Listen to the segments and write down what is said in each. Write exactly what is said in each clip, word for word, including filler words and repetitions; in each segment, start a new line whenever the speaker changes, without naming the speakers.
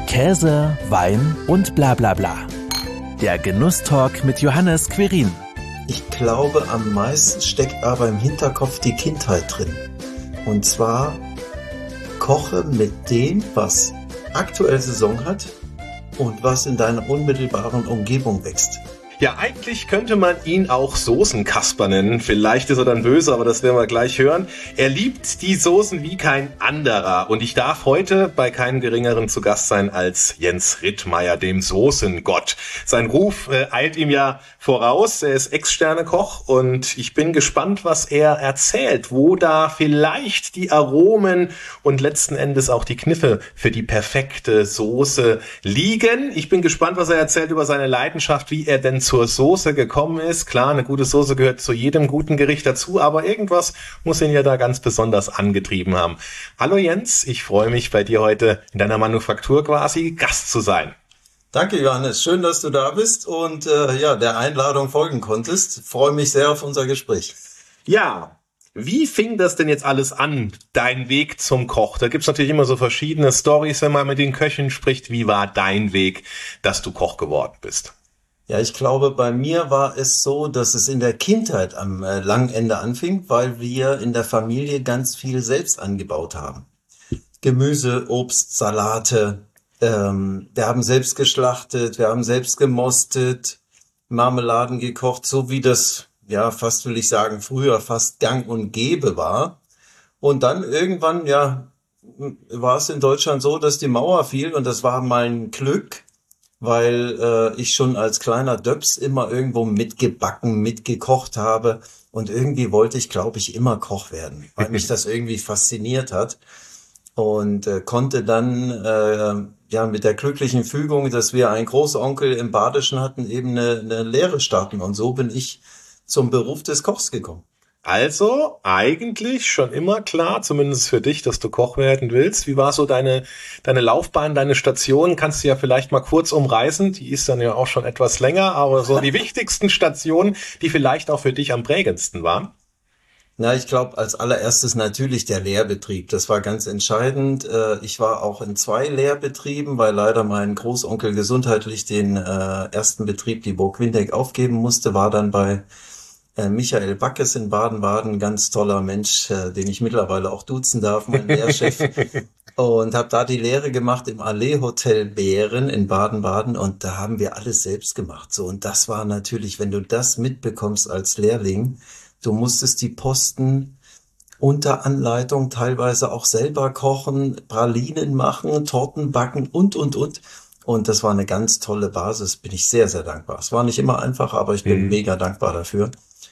Käse, Wein und bla bla bla. Der Genusstalk mit Johannes Quirin.
Ich glaube, am meisten steckt aber im Hinterkopf die Kindheit drin. Und zwar koche mit dem, was aktuell Saison hat und was in deiner unmittelbaren Umgebung wächst.
Ja, eigentlich könnte man ihn auch Soßenkasper nennen. Vielleicht ist er dann böse, aber das werden wir gleich hören. Er liebt die Soßen wie kein anderer. Und ich darf heute bei keinem Geringeren zu Gast sein als Jens Rittmeier, dem Soßengott. Sein Ruf äh, eilt ihm ja voraus. Er ist Ex-Sterne-Koch und ich bin gespannt, was er erzählt, wo da vielleicht die Aromen und letzten Endes auch die Kniffe für die perfekte Soße liegen. Ich bin gespannt, was er erzählt über seine Leidenschaft, wie er denn zur Soße gekommen ist. Klar, eine gute Soße gehört zu jedem guten Gericht dazu, aber irgendwas muss ihn ja da ganz besonders angetrieben haben. Hallo Jens, ich freue mich, bei dir heute in deiner Manufaktur quasi Gast zu sein.
Danke Johannes, schön, dass du da bist und äh, ja, der Einladung folgen konntest. Freue mich sehr auf unser Gespräch.
Ja, wie fing das denn jetzt alles an, dein Weg zum Koch? Da gibt's natürlich immer so verschiedene Storys, wenn man mit den Köchen spricht. Wie war dein Weg, dass du Koch geworden bist?
Ja, ich glaube, bei mir war es so, dass es in der Kindheit am äh, langen Ende anfing, weil wir in der Familie ganz viel selbst angebaut haben. Gemüse, Obst, Salate, ähm, wir haben selbst geschlachtet, wir haben selbst gemostet, Marmeladen gekocht, so wie das, ja, fast will ich sagen, früher fast gang und gäbe war. Und dann irgendwann, ja, war es in Deutschland so, dass die Mauer fiel und das war mein Glück, weil äh, ich schon als kleiner Döps immer irgendwo mitgebacken, mitgekocht habe und irgendwie wollte ich, glaube ich, immer Koch werden, weil mich das irgendwie fasziniert hat und äh, konnte dann äh, ja mit der glücklichen Fügung, dass wir einen Großonkel im Badischen hatten, eben eine, eine Lehre starten und so bin ich zum Beruf des Kochs gekommen.
Also eigentlich schon immer klar, zumindest für dich, dass du Koch werden willst. Wie war so deine deine Laufbahn, deine Station? Kannst du ja vielleicht mal kurz umreißen. Die ist dann ja auch schon etwas länger, aber so die wichtigsten Stationen, die vielleicht auch für dich am prägendsten waren.
Na, ich glaube, als allererstes natürlich der Lehrbetrieb. Das war ganz entscheidend. Ich war auch in zwei Lehrbetrieben, weil leider mein Großonkel gesundheitlich den ersten Betrieb, die Burg Windeck, aufgeben musste, war dann bei Michael Backes in Baden-Baden, ganz toller Mensch, den ich mittlerweile auch duzen darf, mein Lehrchef. Und habe da die Lehre gemacht im Allee Hotel Bären in Baden-Baden und da haben wir alles selbst gemacht. So, und das war natürlich, wenn du das mitbekommst als Lehrling, du musstest die Posten unter Anleitung teilweise auch selber kochen, Pralinen machen, Torten backen und, und, und. Und das war eine ganz tolle Basis, bin ich sehr, sehr dankbar. Es war nicht immer einfach, aber ich bin mhm. mega dankbar dafür.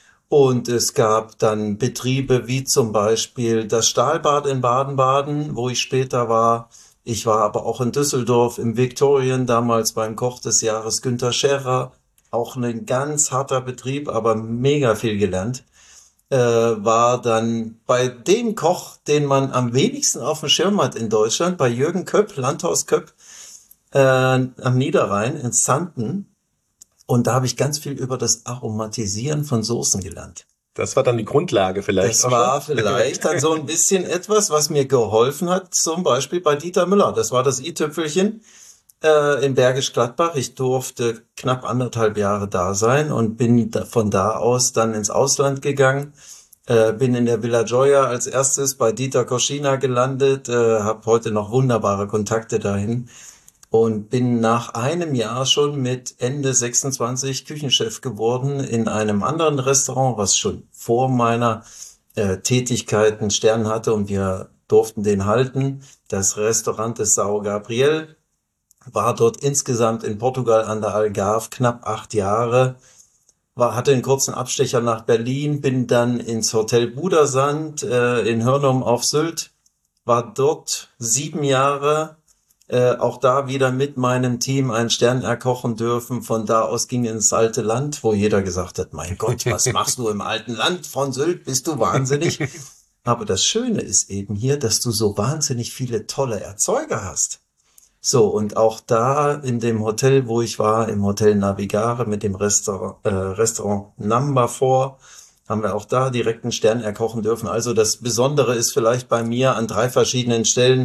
Und es gab dann Betriebe wie zum Beispiel das Stahlbad in Baden-Baden, wo ich später war. Ich war aber auch in Düsseldorf im Victorien, damals beim Koch des Jahres Günther Scherrer. Auch ein ganz harter Betrieb, aber mega viel gelernt. Äh, war dann bei dem Koch, den man am wenigsten auf dem Schirm hat in Deutschland, bei Jürgen Köpp, Landhaus Köpp, äh, am Niederrhein in Xanten. Und da habe ich ganz viel über das Aromatisieren von Soßen gelernt.
Das war dann die Grundlage vielleicht.
Das war vielleicht dann so ein bisschen etwas, was mir geholfen hat, zum Beispiel bei Dieter Müller. Das war das i-Tüpfelchen äh, in Bergisch Gladbach. Ich durfte knapp anderthalb Jahre da sein und bin da, von da aus dann ins Ausland gegangen. Äh, bin in der Villa Gioia als erstes bei Dieter Koschina gelandet, äh, habe heute noch wunderbare Kontakte dahin. Und bin nach einem Jahr schon mit Ende sechsundzwanzig Küchenchef geworden in einem anderen Restaurant, was schon vor meiner äh, Tätigkeit einen Stern hatte und wir durften den halten. Das Restaurant des São Gabriel war dort insgesamt in Portugal an der Algarve knapp acht Jahre. War, hatte einen kurzen Abstecher nach Berlin, bin dann ins Hotel Budersand äh, in Hörnum auf Sylt, war dort sieben Jahre. Äh, auch da wieder mit meinem Team einen Stern erkochen dürfen. Von da aus ging ins alte Land, wo jeder gesagt hat, mein Gott, was machst du im alten Land von Sylt? Bist du wahnsinnig? Aber das Schöne ist eben hier, dass du so wahnsinnig viele tolle Erzeuger hast. So, und auch da in dem Hotel, wo ich war, im Hotel Navigare mit dem Restaurant, äh, Restaurant Number Four, haben wir auch da direkt einen Stern erkochen dürfen. Also das Besondere ist vielleicht bei mir an drei verschiedenen Stellen,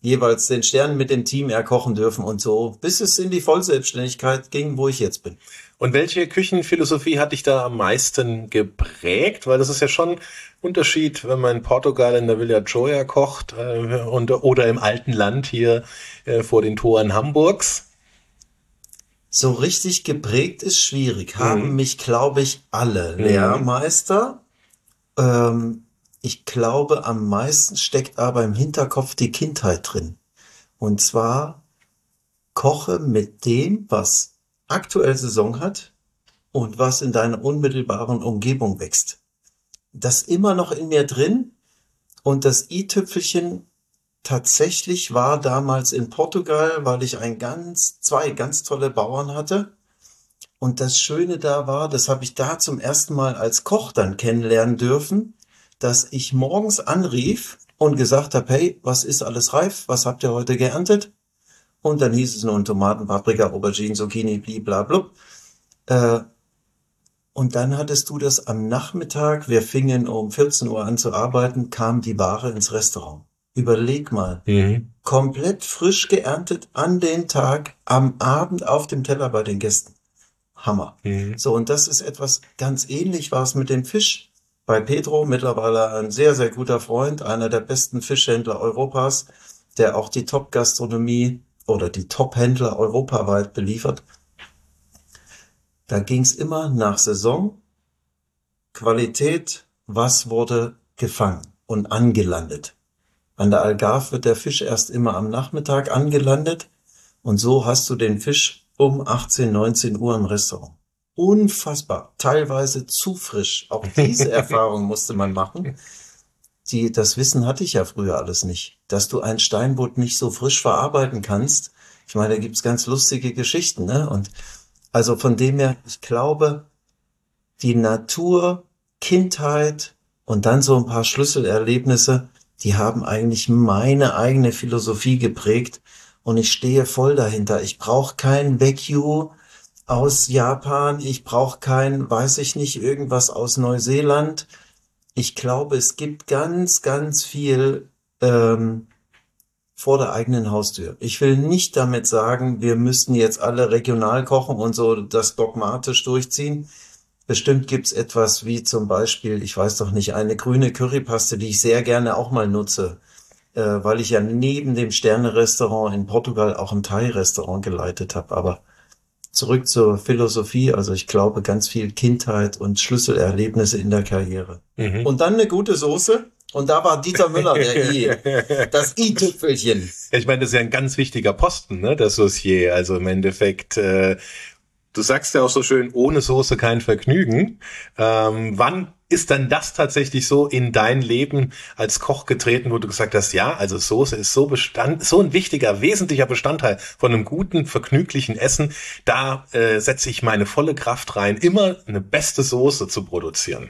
jeweils den Stern mit dem Team erkochen dürfen und so, bis es in die Vollselbstständigkeit ging, wo ich jetzt bin.
Und welche Küchenphilosophie hat dich da am meisten geprägt? Weil das ist ja schon ein Unterschied, wenn man in Portugal in der Villa Joya kocht äh, und, oder im alten Land hier äh, vor den Toren Hamburgs.
So richtig geprägt ist schwierig. Haben
Mhm.
mich, glaube ich, alle
Mhm.
Lehrmeister. Ähm, ich glaube, am meisten steckt aber im Hinterkopf die Kindheit drin. Und zwar koche mit dem, was aktuell Saison hat und was in deiner unmittelbaren Umgebung wächst. Das immer noch in mir drin. Und das i-Tüpfelchen tatsächlich war damals in Portugal, weil ich ein ganz, zwei ganz tolle Bauern hatte. Und das Schöne da war, das habe ich da zum ersten Mal als Koch dann kennenlernen dürfen, dass ich morgens anrief und gesagt habe, hey, was ist alles reif? Was habt ihr heute geerntet? Und dann hieß es nun Tomaten, Paprika, Aubergine, Zucchini, blablabla. Äh, und dann hattest du das am Nachmittag, wir fingen um vierzehn Uhr an zu arbeiten, kam die Ware ins Restaurant. Überleg mal,
Mhm.
komplett frisch geerntet an den Tag, am Abend auf dem Teller bei den Gästen. Hammer.
Mhm.
So, und das ist etwas ganz ähnlich war es mit dem Fisch. Bei Pedro, mittlerweile ein sehr, sehr guter Freund, einer der besten Fischhändler Europas, der auch die Top-Gastronomie oder die Top-Händler europaweit beliefert. Da ging es immer nach Saison, Qualität, was wurde gefangen und angelandet. An der Algarve wird der Fisch erst immer am Nachmittag angelandet und so hast du den Fisch um achtzehn, neunzehn Uhr im Restaurant. Unfassbar, teilweise zu frisch. Auch diese Erfahrung musste man machen. Die, das Wissen hatte ich ja früher alles nicht, dass du ein Steinbutt nicht so frisch verarbeiten kannst. Ich meine, da gibt's ganz lustige Geschichten, ne? Und also von dem her, ich glaube, die Natur, Kindheit und dann so ein paar Schlüsselerlebnisse, die haben eigentlich meine eigene Philosophie geprägt und ich stehe voll dahinter. Ich brauche kein Wagyu aus Japan, ich brauche kein, weiß ich nicht, irgendwas aus Neuseeland. Ich glaube, es gibt ganz, ganz viel ähm, vor der eigenen Haustür. Ich will nicht damit sagen, wir müssten jetzt alle regional kochen und so das dogmatisch durchziehen. Bestimmt gibt's etwas wie zum Beispiel, ich weiß doch nicht, eine grüne Currypaste, die ich sehr gerne auch mal nutze, äh, weil ich ja neben dem Sterne-Restaurant in Portugal auch ein Thai-Restaurant geleitet habe. Aber zurück zur Philosophie, also ich glaube ganz viel Kindheit und Schlüsselerlebnisse in der Karriere.
Mhm.
Und dann eine gute Soße und da war Dieter Müller der I, das i-Tüpfelchen.
Ja, ich meine, das ist ja ein ganz wichtiger Posten, ne, das Saucier. Also im Endeffekt, äh, du sagst ja auch so schön, ohne Soße kein Vergnügen. Ähm, wann ist dann das tatsächlich so in dein Leben als Koch getreten, wo du gesagt hast, ja, also Soße ist so Bestand, so ein wichtiger, wesentlicher Bestandteil von einem guten, vergnüglichen Essen. Da äh, setze ich meine volle Kraft rein, immer eine beste Soße zu produzieren.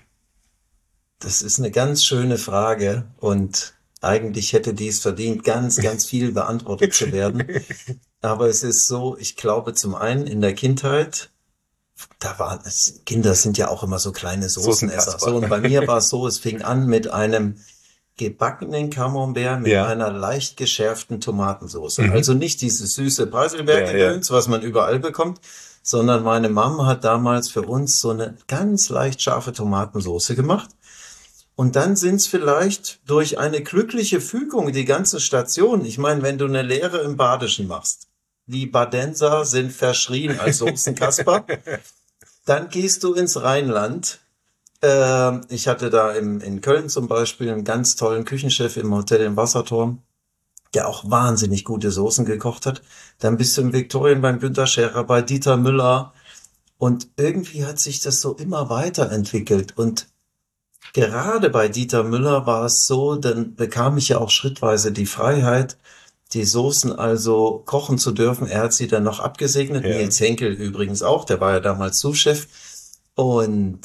Das ist eine ganz schöne Frage und eigentlich hätte dies verdient, ganz, ganz viel beantwortet zu werden. Aber es ist so, ich glaube zum einen in der Kindheit, da waren es, Kinder sind ja auch immer so kleine Soßenesser.
Soßenkasper.
So, und bei mir war es so, es fing an mit einem gebackenen Camembert mit
Ja.
einer leicht geschärften Tomatensauce.
Mhm.
Also nicht dieses süße Preiselbeergedöns, was man überall bekommt, sondern meine Mama hat damals für uns so eine ganz leicht scharfe Tomatensauce gemacht. Und dann sind's vielleicht durch eine glückliche Fügung die ganze Station. Ich meine, wenn du eine Lehre im Badischen machst, die Badenser sind verschrien als Soßenkasper, dann gehst du ins Rheinland. Äh, ich hatte da im, in Köln zum Beispiel einen ganz tollen Küchenchef im Hotel im Wasserturm, der auch wahnsinnig gute Soßen gekocht hat. Dann bist du im Viktorien beim Günter Scherer, bei Dieter Müller. Und irgendwie hat sich das so immer weiterentwickelt. Und gerade bei Dieter Müller war es so, dann bekam ich ja auch schrittweise die Freiheit, die Soßen also kochen zu dürfen. Er hat sie dann noch abgesegnet.
Ja.
Nils Henkel übrigens auch, der war ja damals Sous-Chef. Und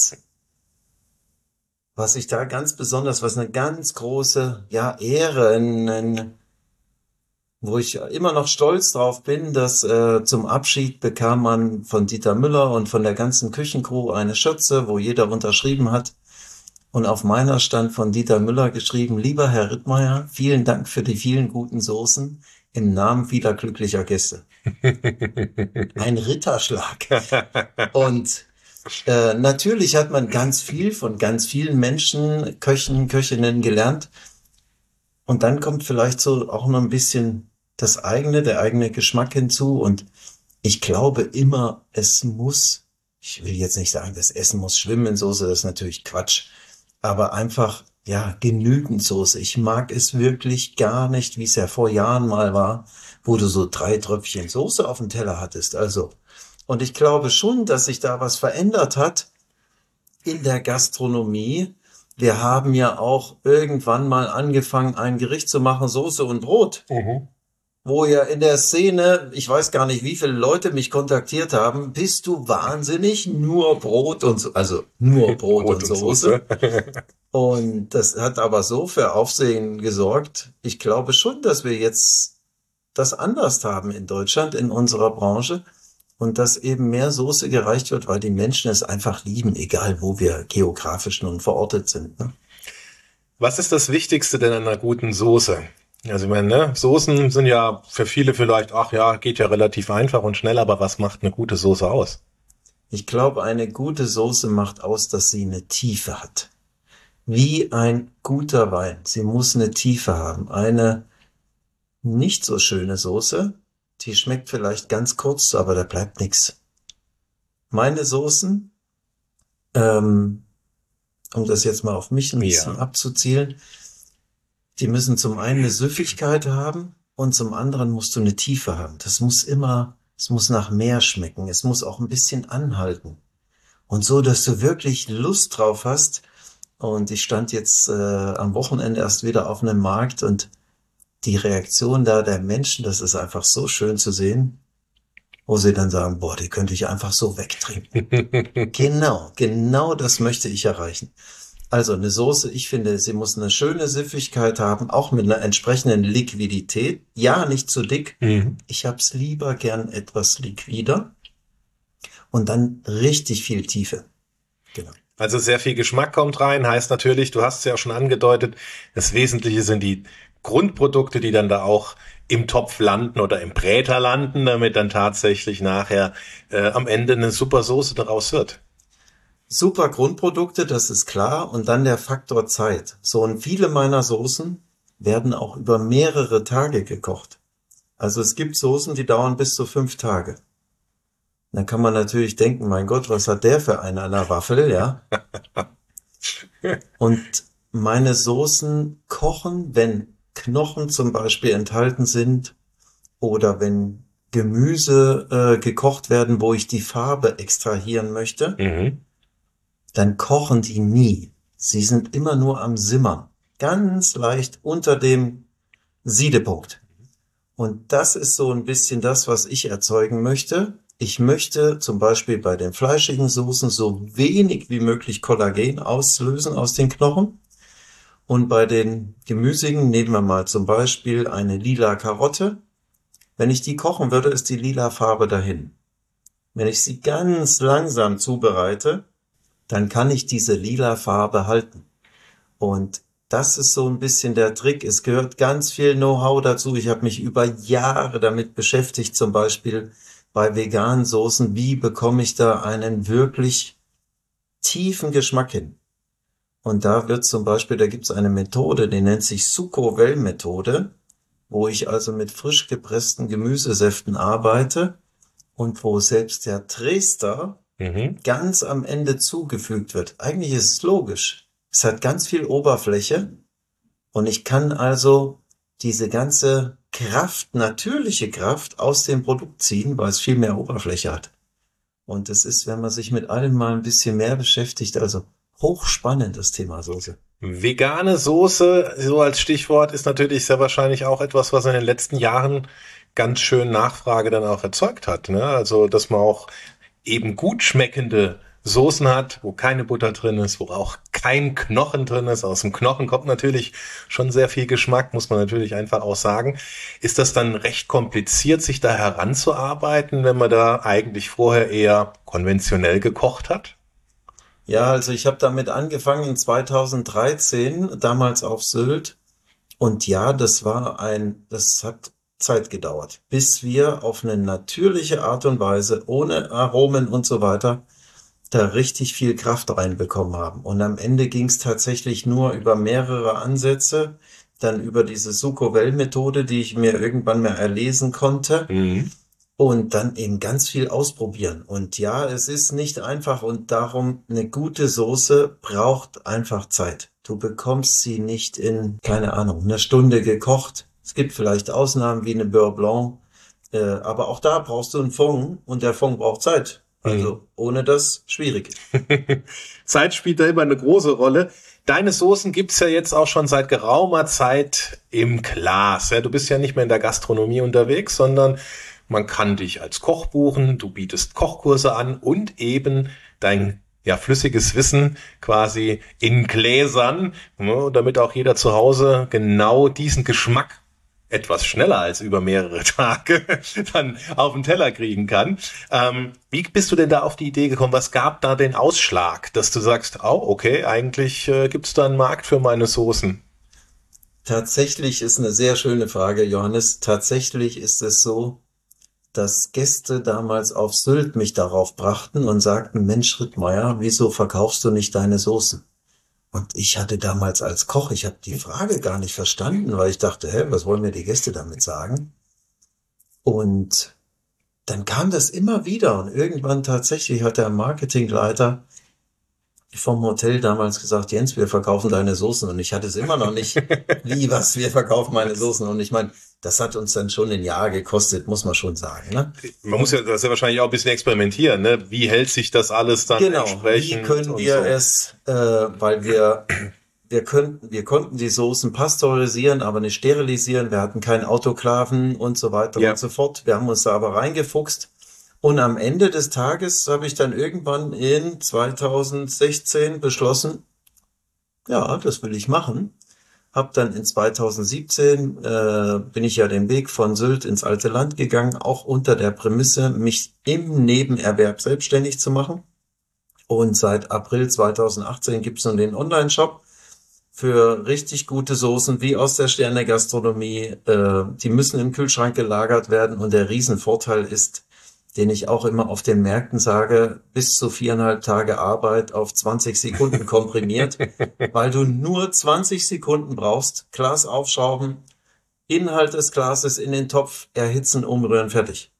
was ich da ganz besonders, was eine ganz große, ja, Ehre, ein, ein, wo ich immer noch stolz drauf bin, dass äh, zum Abschied bekam man von Dieter Müller und von der ganzen Küchencrew eine Schürze, wo jeder unterschrieben hat. Und auf meiner stand von Dieter Müller geschrieben: Lieber Herr Rittmeier, vielen Dank für die vielen guten Soßen im Namen vieler glücklicher Gäste. Ein Ritterschlag. Und äh, natürlich hat man ganz viel von ganz vielen Menschen, Köchen, Köchinnen gelernt. Und dann kommt vielleicht so auch noch ein bisschen das eigene, der eigene Geschmack hinzu. Und ich glaube immer, es muss, ich will jetzt nicht sagen, das Essen muss schwimmen in Soße, das ist natürlich Quatsch. Aber einfach, ja, genügend Soße. Ich mag es wirklich gar nicht, wie es ja vor Jahren mal war, wo du so drei Tröpfchen Soße auf dem Teller hattest. Also, und ich glaube schon, dass sich da was verändert hat in der Gastronomie. Wir haben ja auch irgendwann mal angefangen, ein Gericht zu machen, Soße und Brot.
Mhm.
Wo ja in der Szene, ich weiß gar nicht, wie viele Leute mich kontaktiert haben: Bist du wahnsinnig? Nur Brot und so, also nur Brot,
Brot
und
und
Soße.
Soße.
Und das hat aber so für Aufsehen gesorgt. Ich glaube schon, dass wir jetzt das anders haben in Deutschland, in unserer Branche. Und dass eben mehr Soße gereicht wird, weil die Menschen es einfach lieben, egal wo wir geografisch nun verortet sind. Ne?
Was ist das Wichtigste denn an einer guten Soße? Also ich meine, ne, Soßen sind ja für viele vielleicht, ach ja, geht ja relativ einfach und schnell, aber was macht eine gute Soße aus?
Ich glaube, eine gute Soße macht aus, dass sie eine Tiefe hat. Wie ein guter Wein. Sie muss eine Tiefe haben. Eine nicht so schöne Soße, die schmeckt vielleicht ganz kurz, aber da bleibt nichts. Meine Soßen, ähm, um das jetzt mal auf mich ein bisschen
Ja.
abzuzielen, die müssen zum einen eine Süffigkeit haben und zum anderen musst du eine Tiefe haben. Das muss immer, es muss nach mehr schmecken. Es muss auch ein bisschen anhalten. Und so, dass du wirklich Lust drauf hast. Und ich stand jetzt äh, am Wochenende erst wieder auf einem Markt und die Reaktion da der Menschen, das ist einfach so schön zu sehen, wo sie dann sagen: Boah, die könnte ich einfach so wegtrinken. Genau, genau das möchte ich erreichen. Also eine Soße, ich finde, sie muss eine schöne Süffigkeit haben, auch mit einer entsprechenden Liquidität. Ja, nicht zu dick.
Mhm.
Ich hab's lieber gern etwas liquider. Und dann richtig viel Tiefe. Genau.
Also sehr viel Geschmack kommt rein, heißt natürlich, du hast es ja auch schon angedeutet, das Wesentliche sind die Grundprodukte, die dann da auch im Topf landen oder im Bräter landen, damit dann tatsächlich nachher äh, am Ende eine super Soße daraus wird.
Super Grundprodukte, das ist klar. Und dann der Faktor Zeit. So, und viele meiner Soßen werden auch über mehrere Tage gekocht. Also es gibt Soßen, die dauern bis zu fünf Tage. Dann kann man natürlich denken: Mein Gott, was hat der für einen an der Waffel, ja? Und meine Soßen kochen, wenn Knochen zum Beispiel enthalten sind oder wenn Gemüse äh, gekocht werden, wo ich die Farbe extrahieren möchte,
Mhm.
dann kochen die nie. Sie sind immer nur am Simmern. Ganz leicht unter dem Siedepunkt. Und das ist so ein bisschen das, was ich erzeugen möchte. Ich möchte zum Beispiel bei den fleischigen Soßen so wenig wie möglich Kollagen auslösen aus den Knochen. Und bei den gemüsigen nehmen wir mal zum Beispiel eine lila Karotte. Wenn ich die kochen würde, ist die lila Farbe dahin. Wenn ich sie ganz langsam zubereite, dann kann ich diese lila Farbe halten. Und das ist so ein bisschen der Trick. Es gehört ganz viel Know-how dazu. Ich habe mich über Jahre damit beschäftigt, zum Beispiel bei veganen Soßen. Wie bekomme ich da einen wirklich tiefen Geschmack hin? Und da wird zum Beispiel, da gibt es eine Methode, die nennt sich Succo-Well-Methode, wo ich also mit frisch gepressten Gemüsesäften arbeite und wo selbst der Trester
Mhm.
ganz am Ende zugefügt wird. Eigentlich ist es logisch. Es hat ganz viel Oberfläche und ich kann also diese ganze Kraft, natürliche Kraft aus dem Produkt ziehen, weil es viel mehr Oberfläche hat. Und es ist, wenn man sich mit allem mal ein bisschen mehr beschäftigt, also hochspannend, das Thema Soße.
Vegane Soße, so als Stichwort, ist natürlich sehr wahrscheinlich auch etwas, was in den letzten Jahren ganz schön Nachfrage dann auch erzeugt hat, ne? Also, dass man auch eben gut schmeckende Soßen hat, wo keine Butter drin ist, wo auch kein Knochen drin ist. Aus dem Knochen kommt natürlich schon sehr viel Geschmack, muss man natürlich einfach auch sagen. Ist das dann recht kompliziert, sich da heranzuarbeiten, wenn man da eigentlich vorher eher konventionell gekocht hat?
Ja, also ich habe damit angefangen in zweitausenddreizehn, damals auf Sylt. Und ja, das war ein, das hat Zeit gedauert, bis wir auf eine natürliche Art und Weise, ohne Aromen und so weiter, da richtig viel Kraft reinbekommen haben. Und am Ende ging es tatsächlich nur über mehrere Ansätze, dann über diese Succo-Well-Methode, die ich mir irgendwann mal erlesen konnte.
Mhm.
Und dann eben ganz viel ausprobieren. Und ja, es ist nicht einfach und darum, eine gute Soße braucht einfach Zeit. Du bekommst sie nicht in, keine Ahnung, einer Stunde gekocht. Es gibt vielleicht Ausnahmen wie eine Beurre Blanc, äh, aber auch da brauchst du einen Fond und der Fond braucht Zeit. Also
Mhm.
ohne das schwierig.
Zeit spielt da immer eine große Rolle. Deine Soßen gibt's ja jetzt auch schon seit geraumer Zeit im Glas. Ja, du bist ja nicht mehr in der Gastronomie unterwegs, sondern man kann dich als Koch buchen. Du bietest Kochkurse an und eben dein ja, flüssiges Wissen quasi in Gläsern, ne, damit auch jeder zu Hause genau diesen Geschmack etwas schneller als über mehrere Tage dann auf den Teller kriegen kann. Ähm, wie bist du denn da auf die Idee gekommen? Was gab da den Ausschlag, dass du sagst, oh, okay, eigentlich äh, gibt's da einen Markt für meine Soßen?
Tatsächlich ist eine sehr schöne Frage, Johannes. Tatsächlich ist es so, dass Gäste damals auf Sylt mich darauf brachten und sagten, Mensch, Rittmeier, wieso verkaufst du nicht deine Soßen? Und ich hatte damals als Koch, ich habe die Frage gar nicht verstanden, weil ich dachte, hä, was wollen mir die Gäste damit sagen? Und dann kam das immer wieder und irgendwann tatsächlich hat der Marketingleiter vom Hotel damals gesagt, Jens, wir verkaufen deine Soßen. Und ich hatte es immer noch nicht, wie, was, wir verkaufen meine Soßen. Und ich meine, das hat uns dann schon ein Jahr gekostet, muss man schon sagen, ne?
Man muss ja das ja wahrscheinlich auch ein bisschen experimentieren, ne? Wie hält sich das alles dann
Genau, wie
entsprechend
können
und
wir
so.
es, äh, weil wir, wir könnten, wir konnten die Soßen pasteurisieren, aber nicht sterilisieren. Wir hatten keinen Autoklaven und so weiter
Ja.
und so fort. Wir haben uns da aber reingefuchst. Und am Ende des Tages habe ich dann irgendwann in zweitausendsechzehn beschlossen, ja, das will ich machen. Hab dann in zweitausendsiebzehn äh, bin ich ja den Weg von Sylt ins alte Land gegangen, auch unter der Prämisse, mich im Nebenerwerb selbstständig zu machen. Und seit April zweitausendachtzehn gibt's nun den Online-Shop für richtig gute Soßen wie aus der Sterne-Gastronomie. Äh, die müssen im Kühlschrank gelagert werden und der Riesenvorteil ist, den ich auch immer auf den Märkten sage, bis zu viereinhalb Tage Arbeit auf zwanzig Sekunden komprimiert, weil du nur zwanzig Sekunden brauchst, Glas aufschrauben, Inhalt des Glases in den Topf, erhitzen, umrühren, fertig.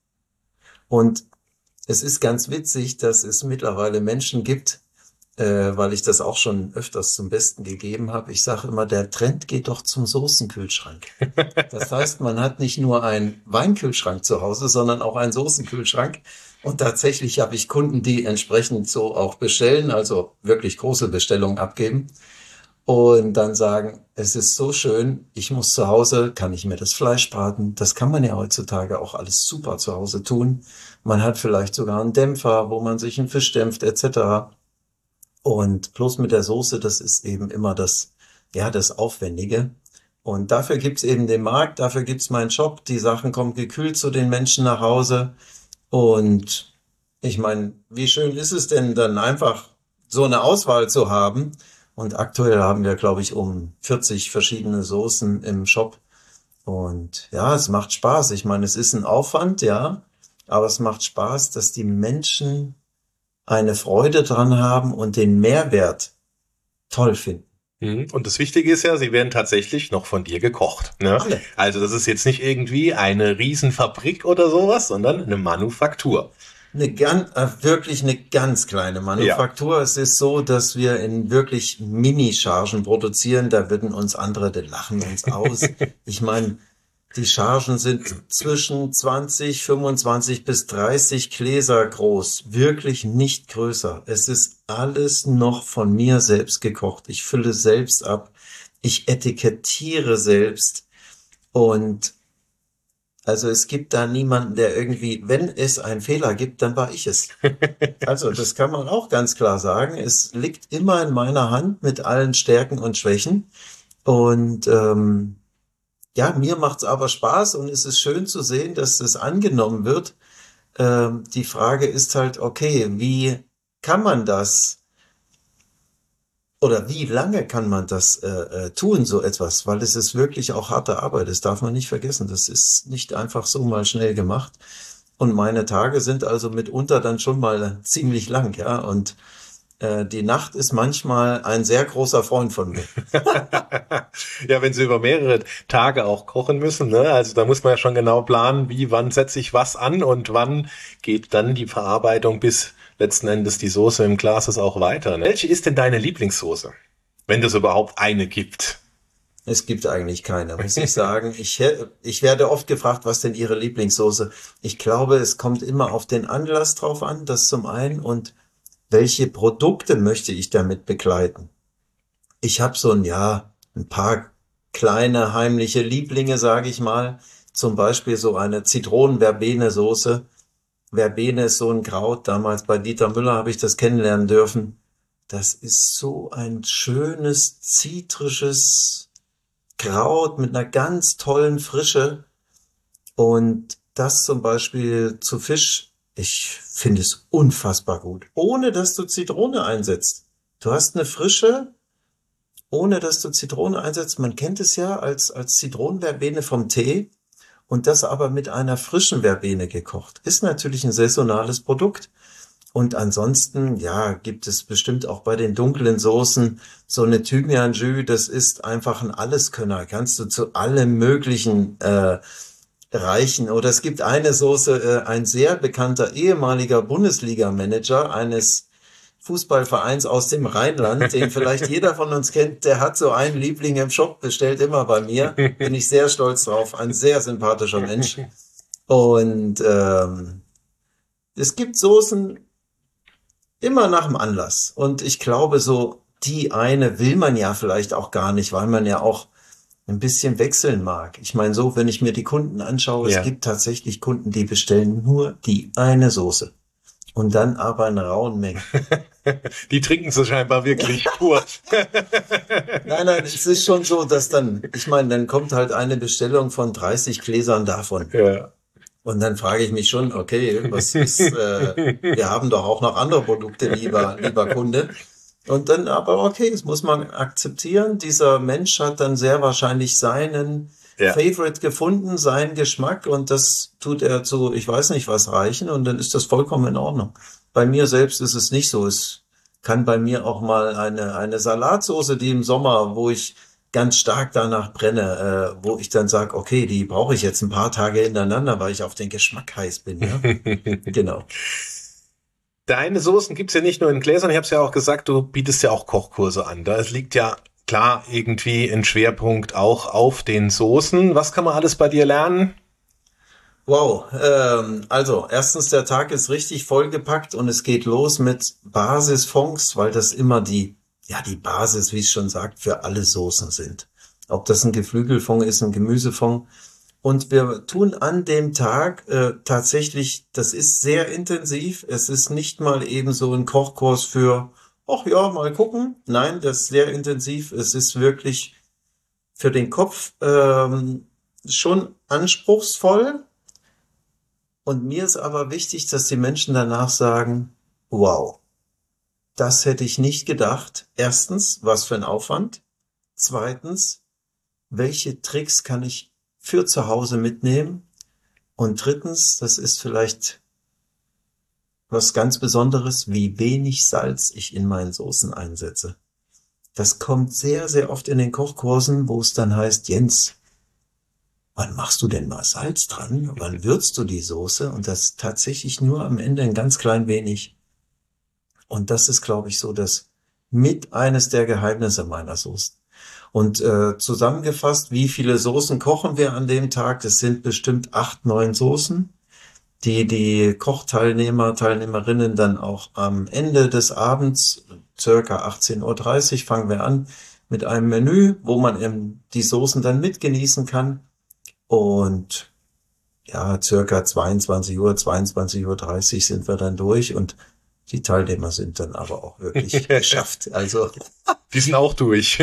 Und es ist ganz witzig, dass es mittlerweile Menschen gibt, äh, weil ich das auch schon öfters zum Besten gegeben habe. Ich sage immer, der Trend geht doch zum Soßenkühlschrank. Das heißt, man hat nicht nur einen Weinkühlschrank zu Hause, sondern auch einen Soßenkühlschrank. Und tatsächlich habe ich Kunden, die entsprechend so auch bestellen, also wirklich große Bestellungen abgeben und dann sagen, es ist so schön, ich muss zu Hause, kann ich mir das Fleisch braten. Das kann man ja heutzutage auch alles super zu Hause tun. Man hat vielleicht sogar einen Dämpfer, wo man sich einen Fisch dämpft, et cetera. Und bloß mit der Soße, das ist eben immer das, ja, das Aufwendige. Und dafür gibt's eben den Markt, dafür gibt's meinen Shop. Die Sachen kommen gekühlt zu den Menschen nach Hause. Und ich meine, wie schön ist es denn dann einfach so eine Auswahl zu haben? Und aktuell haben wir, glaube ich, um vierzig verschiedene Soßen im Shop. Und ja, es macht Spaß. Ich meine, es ist ein Aufwand, ja, aber es macht Spaß, dass die Menschen eine Freude dran haben und den Mehrwert toll finden.
Mhm. Und das Wichtige ist ja, sie werden tatsächlich noch von dir gekocht. Ne?
Alle.
Also das ist jetzt nicht irgendwie eine Riesenfabrik oder sowas, sondern eine Manufaktur.
Eine ganz, äh, wirklich eine ganz kleine Manufaktur. Es ist so, dass wir in wirklich Mini-Chargen produzieren. Da würden uns andere, die lachen uns aus. Ich meine, die Chargen sind zwischen zwanzig, fünfundzwanzig bis dreißig Gläser groß. Wirklich nicht größer. Es ist alles noch von mir selbst gekocht. Ich fülle selbst ab. Ich etikettiere selbst. Und also es gibt da niemanden, der irgendwie, wenn es einen Fehler gibt, dann war ich es. Also das kann man auch ganz klar sagen. Es liegt immer in meiner Hand mit allen Stärken und Schwächen. Und ähm, ja, mir macht's aber Spaß und es ist schön zu sehen, dass das angenommen wird. Ähm, die Frage ist halt, okay, wie kann man das oder wie lange kann man das äh, äh, tun, so etwas? Weil es ist wirklich auch harte Arbeit, das darf man nicht vergessen. Das ist nicht einfach so mal schnell gemacht. Und meine Tage sind also mitunter dann schon mal ziemlich lang, ja. Und äh, die Nacht ist manchmal ein sehr großer Freund von mir.
Ja, wenn Sie über mehrere Tage auch kochen müssen, ne? Also da muss man ja schon genau planen, wie, wann setze ich was an und wann geht dann die Verarbeitung, bis letzten Endes die Soße im Glas ist, auch weiter. Ne? Welche ist denn deine Lieblingssoße? Wenn es überhaupt eine gibt.
Es gibt eigentlich keine, muss ich sagen. Ich, ich werde oft gefragt, was denn Ihre Lieblingssoße? Ich glaube, es kommt immer auf den Anlass drauf an, das zum einen, und welche Produkte möchte ich damit begleiten? Ich habe so ein, ja, ein paar kleine heimliche Lieblinge, sage ich mal. Zum Beispiel so eine Zitronen-Verbene-Soße. Verbene ist so ein Kraut. Damals bei Dieter Müller habe ich das kennenlernen dürfen. Das ist so ein schönes, zitrisches Kraut mit einer ganz tollen Frische. Und das zum Beispiel zu Fisch, ich finde es unfassbar gut. Ohne dass du Zitrone einsetzt. Du hast eine Frische, ohne dass du Zitrone einsetzt. Man kennt es ja als, als Zitronenverbene vom Tee. Und das aber mit einer frischen Verbene gekocht. Ist natürlich ein saisonales Produkt. Und ansonsten, ja, gibt es bestimmt auch bei den dunklen Soßen so eine Thymian-Jus. Das ist einfach ein Alleskönner. Kannst du zu allem Möglichen äh, reichen. Oder es gibt eine Soße, äh, ein sehr bekannter ehemaliger Bundesliga-Manager eines Fußballvereins aus dem Rheinland, den vielleicht jeder von uns kennt, der hat so einen Liebling im Shop, bestellt immer bei mir. Bin ich sehr stolz drauf. Ein sehr sympathischer Mensch. Und ähm, es gibt Soßen immer nach dem Anlass. Und ich glaube, so die eine will man ja vielleicht auch gar nicht, weil man ja auch ein bisschen wechseln mag. Ich meine, so, wenn ich mir die Kunden anschaue, ja. Es gibt tatsächlich Kunden, die bestellen nur die eine Soße. Und dann aber in rauen Mengen.
Die trinken so scheinbar wirklich pur.
Nein, nein, es ist schon so, dass dann, ich meine, dann kommt halt eine Bestellung von dreißig Gläsern davon.
Ja.
Und dann frage ich mich schon, okay, was ist, äh, wir haben doch auch noch andere Produkte, lieber, lieber Kunde. Und dann aber, okay, das muss man akzeptieren. Dieser Mensch hat dann sehr wahrscheinlich seinen ja. Favorite gefunden, seinen Geschmack, und das tut er zu, ich weiß nicht was, reichen, und dann ist das vollkommen in Ordnung. Bei mir selbst ist es nicht so. Es kann bei mir auch mal eine, eine Salatsoße, die im Sommer, wo ich ganz stark danach brenne, äh, wo ich dann sage, okay, die brauche ich jetzt ein paar Tage hintereinander, weil ich auf den Geschmack heiß bin. Ja? Genau.
Deine Soßen gibt's ja nicht nur in Gläsern, ich habe es ja auch gesagt, du bietest ja auch Kochkurse an. Da liegt ja klar irgendwie ein Schwerpunkt auch auf den Soßen. Was kann man alles bei dir lernen?
Wow, ähm, also erstens, der Tag ist richtig vollgepackt und es geht los mit Basisfonds, weil das immer die, ja die Basis, wie es schon sagt, für alle Soßen sind. Ob das ein Geflügelfond ist, ein Gemüsefond. Und wir tun an dem Tag äh, tatsächlich, das ist sehr intensiv. Es ist nicht mal eben so ein Kochkurs für, ach ja, mal gucken. Nein, das ist sehr intensiv. Es ist wirklich für den Kopf ähm, schon anspruchsvoll. Und mir ist aber wichtig, dass die Menschen danach sagen, wow, das hätte ich nicht gedacht. Erstens, was für ein Aufwand. Zweitens, welche Tricks kann ich für zu Hause mitnehmen? Und drittens, das ist vielleicht was ganz Besonderes, wie wenig Salz ich in meinen Soßen einsetze. Das kommt sehr, sehr oft in den Kochkursen, wo es dann heißt, Jens, wann machst du denn mal Salz dran? Wann würzt du die Soße? Und das tatsächlich nur am Ende ein ganz klein wenig. Und das ist, glaube ich, so das mit eines der Geheimnisse meiner Soßen. Und äh, zusammengefasst, wie viele Soßen kochen wir an dem Tag? Das sind bestimmt acht, neun Soßen, die die Kochteilnehmer, Teilnehmerinnen dann auch am Ende des Abends, circa achtzehn Uhr dreißig, fangen wir an mit einem Menü, wo man eben die Soßen dann mitgenießen kann. Und ja, circa zweiundzwanzig Uhr, zweiundzwanzig Uhr dreißig sind wir dann durch, und die Teilnehmer sind dann aber auch wirklich geschafft. Also
die sind auch durch.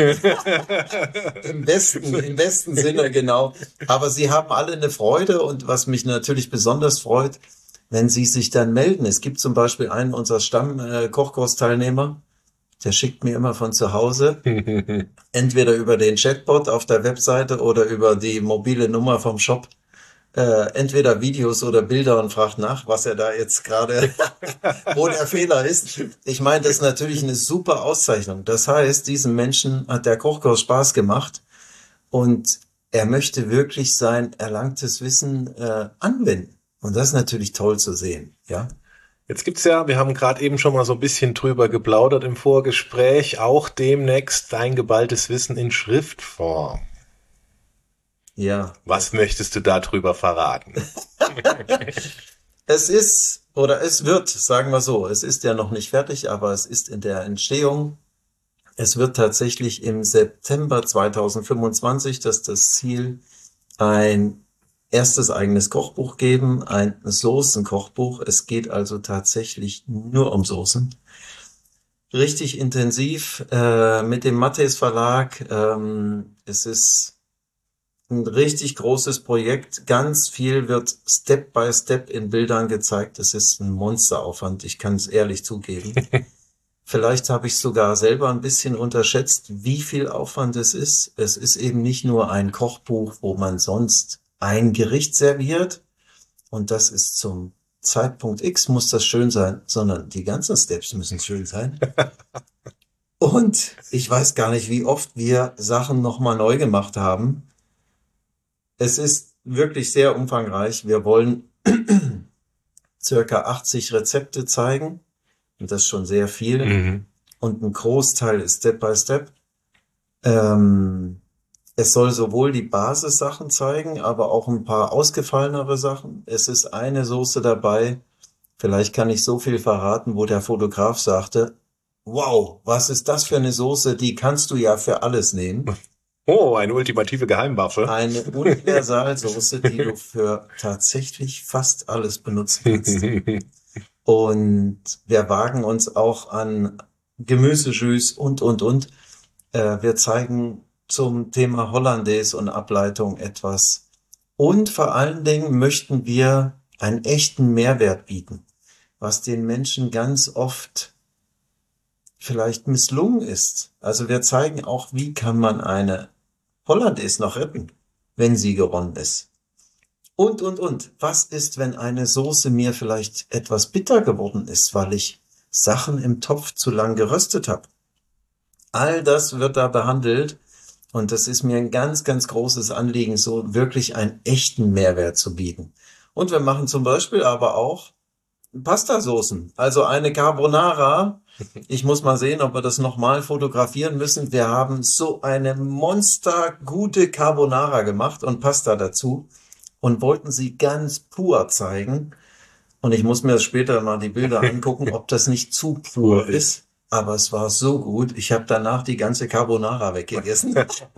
Im besten, im besten Sinne, genau. Aber sie haben alle eine Freude, und was mich natürlich besonders freut, wenn sie sich dann melden. Es gibt zum Beispiel einen unserer Stamm-Kochkursteilnehmer, Der schickt mir immer von zu Hause, entweder über den Chatbot auf der Webseite oder über die mobile Nummer vom Shop, äh, entweder Videos oder Bilder und fragt nach, was er da jetzt gerade, wo der Fehler ist. Ich meine, das ist natürlich eine super Auszeichnung. Das heißt, diesem Menschen hat der Kochkurs Spaß gemacht und er möchte wirklich sein erlangtes Wissen äh, anwenden. Und das ist natürlich toll zu sehen, ja.
Jetzt gibt's ja, wir haben gerade eben schon mal so ein bisschen drüber geplaudert im Vorgespräch, auch demnächst dein geballtes Wissen in Schriftform.
Ja.
Was möchtest du darüber verraten?
Es ist, oder es wird, sagen wir so, es ist ja noch nicht fertig, aber es ist in der Entstehung. Es wird tatsächlich im September zweitausendfünfundzwanzig, das ist das Ziel, ein erstes eigenes Kochbuch geben, ein Soßenkochbuch. Es geht also tatsächlich nur um Soßen. Richtig intensiv äh, mit dem Matthes Verlag. Ähm, es ist ein richtig großes Projekt. Ganz viel wird Step by Step in Bildern gezeigt. Es ist ein Monsteraufwand, ich kann es ehrlich zugeben. Vielleicht habe ich sogar selber ein bisschen unterschätzt, wie viel Aufwand es ist. Es ist eben nicht nur ein Kochbuch, wo man sonst ein Gericht serviert und das ist zum Zeitpunkt X muss das schön sein, sondern die ganzen Steps müssen schön sein. Und ich weiß gar nicht, wie oft wir Sachen nochmal neu gemacht haben. Es ist wirklich sehr umfangreich. Wir wollen circa achtzig Rezepte zeigen. Und das ist schon sehr viel.
Mhm.
Und ein Großteil ist Step by Step. Ähm, es soll sowohl die Basissachen zeigen, aber auch ein paar ausgefallenere Sachen. Es ist eine Soße dabei, vielleicht kann ich so viel verraten, wo der Fotograf sagte, wow, was ist das für eine Soße, die kannst du ja für alles nehmen.
Oh, eine ultimative Geheimwaffe.
Eine Universalsoße, die du für tatsächlich fast alles benutzen kannst. Und wir wagen uns auch an Gemüsejus und, und, und. Äh, wir zeigen zum Thema Hollandaise und Ableitung etwas. Und vor allen Dingen möchten wir einen echten Mehrwert bieten, was den Menschen ganz oft vielleicht misslungen ist. Also wir zeigen auch, wie kann man eine Hollandaise noch retten, wenn sie geronnen ist. Und, und, und. Was ist, wenn eine Soße mir vielleicht etwas bitter geworden ist, weil ich Sachen im Topf zu lang geröstet habe? All das wird da behandelt und das ist mir ein ganz, ganz großes Anliegen, so wirklich einen echten Mehrwert zu bieten. Und wir machen zum Beispiel aber auch Pastasoßen, also eine Carbonara. Ich muss mal sehen, ob wir das nochmal fotografieren müssen. Wir haben so eine monstergute Carbonara gemacht und Pasta dazu und wollten sie ganz pur zeigen. Und ich muss mir später mal die Bilder angucken, ob das nicht zu pur ist. Aber es war so gut. Ich habe danach die ganze Carbonara weggegessen.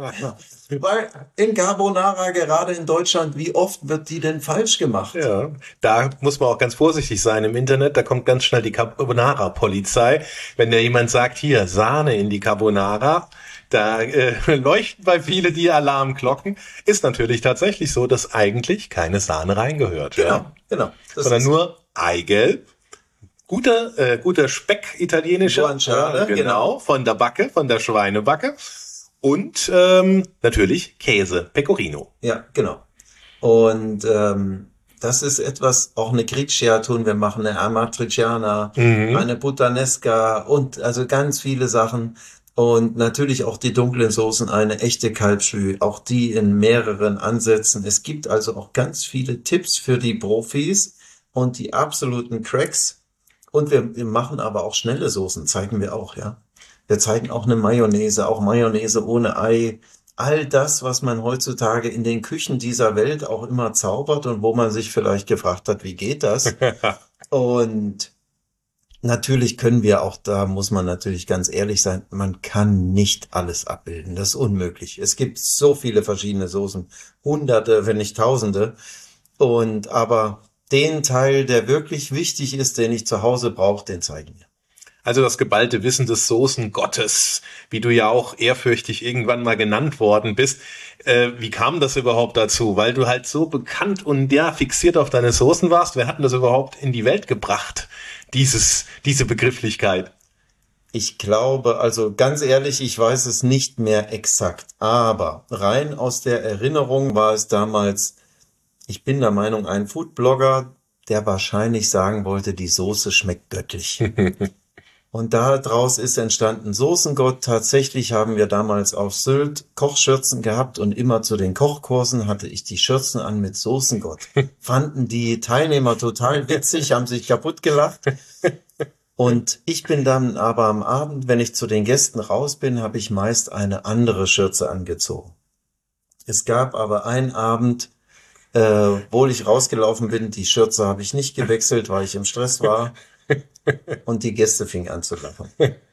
Weil in Carbonara, gerade in Deutschland, wie oft wird die denn falsch gemacht?
Ja, da muss man auch ganz vorsichtig sein im Internet. Da kommt ganz schnell die Carbonara-Polizei. Wenn da jemand sagt, hier, Sahne in die Carbonara, da äh, leuchten bei viele die Alarmglocken. Ist natürlich tatsächlich so, dass eigentlich keine Sahne reingehört.
Genau,
ja.
genau. Das
Sondern
ist
nur Eigelb. Guter, äh, guter Speck, italienischer,
Guanciale,
äh, genau,
genau,
von der Backe, von der Schweinebacke und ähm, natürlich Käse, Pecorino.
Ja, genau. Und ähm, das ist etwas, auch eine Griccia tun wir machen, eine Amatriciana,
Mhm.
eine Puttanesca und also ganz viele Sachen. Und natürlich auch die dunklen Soßen, eine echte Kalbschü, auch die in mehreren Ansätzen. Es gibt also auch ganz viele Tipps für die Profis und die absoluten Cracks. Und wir, wir machen aber auch schnelle Soßen, zeigen wir auch, ja. Wir zeigen auch eine Mayonnaise, auch Mayonnaise ohne Ei. All das, was man heutzutage in den Küchen dieser Welt auch immer zaubert und wo man sich vielleicht gefragt hat, wie geht das? Und natürlich können wir auch, da muss man natürlich ganz ehrlich sein, man kann nicht alles abbilden. Das ist unmöglich. Es gibt so viele verschiedene Soßen, Hunderte, wenn nicht Tausende. Und aber den Teil, der wirklich wichtig ist, den ich zu Hause brauche, den zeigen wir.
Also das geballte Wissen des Soßengottes, wie du ja auch ehrfürchtig irgendwann mal genannt worden bist. Äh, wie kam das überhaupt dazu? Weil du halt so bekannt und ja fixiert auf deine Soßen warst. Wer hat denn das überhaupt in die Welt gebracht, dieses diese Begrifflichkeit?
Ich glaube, also ganz ehrlich, ich weiß es nicht mehr exakt, aber rein aus der Erinnerung war es damals, ich bin der Meinung, ein Foodblogger, der wahrscheinlich sagen wollte, die Soße schmeckt göttlich. Und daraus ist entstanden Soßengott. Tatsächlich haben wir damals auf Sylt Kochschürzen gehabt und immer zu den Kochkursen hatte ich die Schürzen an mit Soßengott. Fanden die Teilnehmer total witzig, haben sich kaputt gelacht. Und ich bin dann aber am Abend, wenn ich zu den Gästen raus bin, habe ich meist eine andere Schürze angezogen. Es gab aber einen Abend, äh, obwohl ich rausgelaufen bin, die Schürze habe ich nicht gewechselt, weil ich im Stress war. Und die Gäste fingen an zu lachen.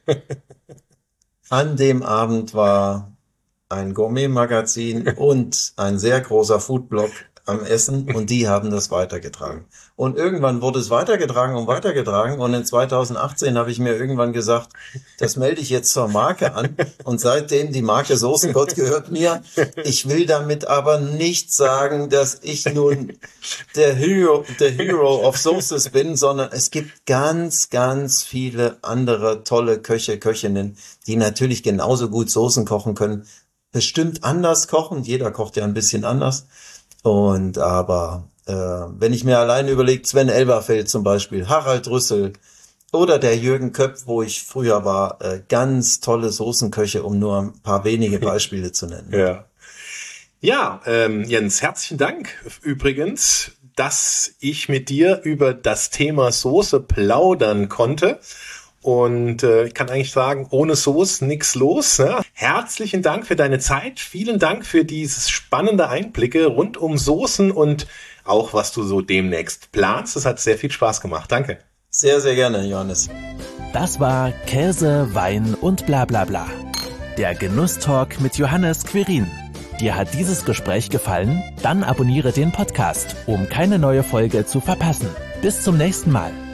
An dem Abend war ein Gourmet-Magazin und ein sehr großer Foodblog am Essen und die haben das weitergetragen. Und irgendwann wurde es weitergetragen und weitergetragen und in zweitausendachtzehn habe ich mir irgendwann gesagt, das melde ich jetzt zur Marke an und seitdem die Marke Soßengott gehört mir. Ich will damit aber nicht sagen, dass ich nun der Hero, der Hero of Soßes bin, sondern es gibt ganz, ganz viele andere tolle Köche, Köchinnen, die natürlich genauso gut Soßen kochen können, bestimmt anders kochen, jeder kocht ja ein bisschen anders. Und aber äh, wenn ich mir alleine überlege, Sven Elberfeld zum Beispiel, Harald Rüssel oder der Jürgen Köpf, wo ich früher war, äh, ganz tolle Soßenköche, um nur ein paar wenige Beispiele zu nennen.
Ja, ja ähm, Jens, herzlichen Dank übrigens, dass ich mit dir über das Thema Soße plaudern konnte. Und äh, ich kann eigentlich sagen, ohne Soße nix los. Ne? Herzlichen Dank für deine Zeit. Vielen Dank für dieses spannende Einblicke rund um Soßen und auch, was du so demnächst planst. Das hat sehr viel Spaß gemacht. Danke.
Sehr, sehr gerne, Johannes.
Das war Käse, Wein und bla bla bla. Der Genusstalk mit Johannes Quirin. Dir hat dieses Gespräch gefallen? Dann abonniere den Podcast, um keine neue Folge zu verpassen. Bis zum nächsten Mal.